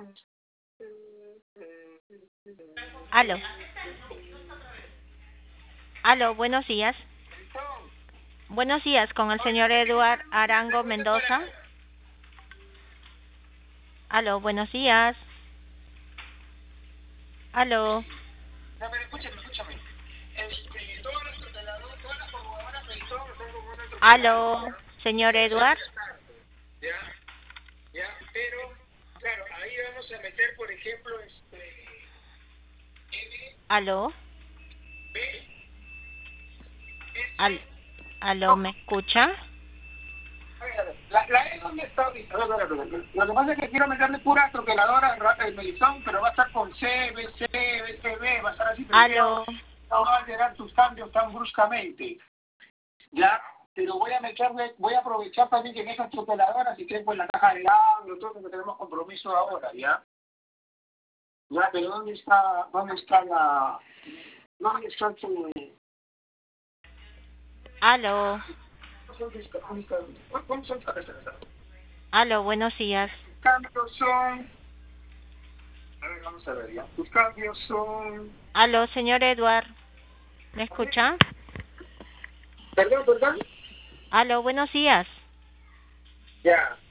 Aló. Aló, buenos días. Buenos días, con el señor Eduard Arango Mendoza. Aló, buenos días. Aló. No, pero escúchame. Todas las tuteladoras, todas las promotoras de son como una tutelada. Aló, señor Eduard. Ya, pero, claro, ahí vamos a meter, por ejemplo, Aló. B, Al, S. aló, ¿me escucha? A ver, la E, ¿dónde está ahorita? A ver. Lo que pasa es que quiero meterle pura troqueladora, el Melizón, pero va a estar con C, BC, BCB, va a estar así, pero Aló. no va a alterar tus cambios tan bruscamente. Ya, pero voy a aprovechar también que en esas tuteladoras, si quieren, pues la caja de agua, todo lo que tenemos compromiso ahora, ¿ya? Ya, pero ¿dónde está tu... Aló. ¿Cómo son? Aló, buenos días. Cambios son... A ver, vamos a ver ya. Tus cambios son... Aló, señor Eduard. ¿Me escucha? Perdón. Aló, buenos días. Ya.